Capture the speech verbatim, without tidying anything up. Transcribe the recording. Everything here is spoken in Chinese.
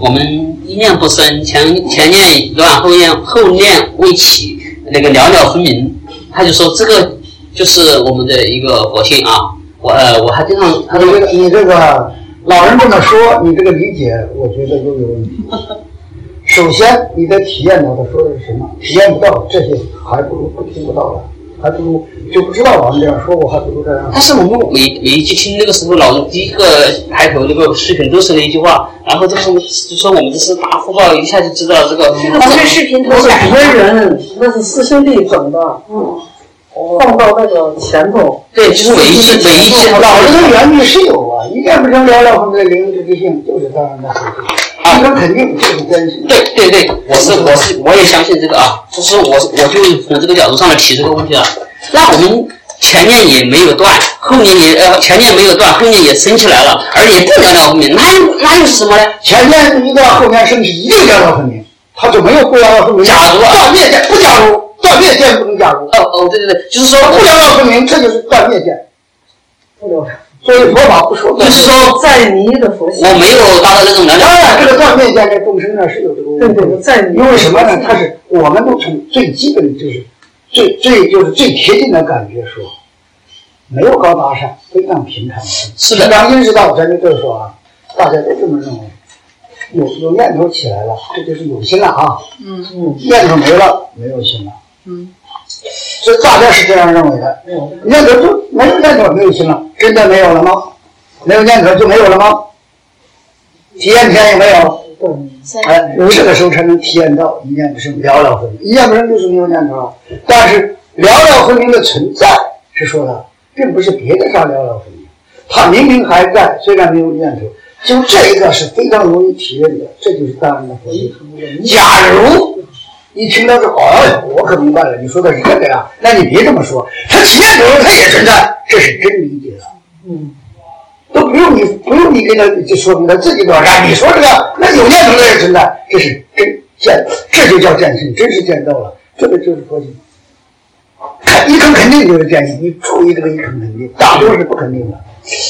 我们一念不生，前前念乱，后念后念未起，那个了了分明。他就说这个就是我们的一个佛性啊。我呃我还经常他说你这个老人这么说，你这个理解我觉得都有问题。首先你得体验到他说的是什么，体验不到这些还不如不听不到了，还不如就不知道老人这样说过，还不如这样。 但是我们每每一期听那个时候，老人第一个开头那个视频都是那一句话，然后就是就说我们这是大福报，一下就知道这个。 这个不是视频头改的人，那是师兄弟整的，嗯，放到那个前头。 对，就是每一期每一期老人的原理是有啊，一念不生了了分的灵之之性，就是当然的事情。啊，这肯定就是真实。 对对对，我是我是我也相信这个啊，就是我我就从这个角度上来提这个问题了。那我们前念也没有断，后念也呃前念没有断，后念也升起来了，而也不了了分明，那又那又是什么呢？ 前念一断，后念升起，一定了了分明，它就没有不了了分明。 假如断灭见不假如，断灭见不能假如。 哦哦，对对对，就是说不了了分明，这就是断灭见。不了。所以佛法不说， 就是说在迷的佛性， 我没有达到那种能量。 当然，这个断灭见在众生呢是有这个问题。 对对，在迷。 因为什么呢？它是我们都从最基本的就是最最就是最贴近的感觉说，没有高大上，非常平坦。 是的。 当因识到咱们这说啊，大家都这么认为。有有念头起来了，这就是有心了啊。 嗯嗯。 念头没了，没有心了。 嗯。 所以大家是这样认为的。嗯。念头就没有念头，没有心了，真的没有了吗？没有念头就没有了吗？体验天也没有。 嗯。 哎，这个时候才能体验到一念不生，了了分明。一念不生就是没有念头了，但是了了分明的存在是说的，并不是别的啥了了分明，它明明还在，虽然没有念头。就这一个是非常容易体验的，这就是当然的佛性。假如一听到这，哦，我可明白了，你说的是这个呀，那你别这么说，它体验者它也存在，这是真理解了。嗯，都不用你不用你给他就说明他自己多少，你说这个那有念头的也存在，这是真见，这就叫见性，真是见到了，这个就是佛性。一肯肯定就是见性，你注意这个一肯肯定，大多是不肯定的。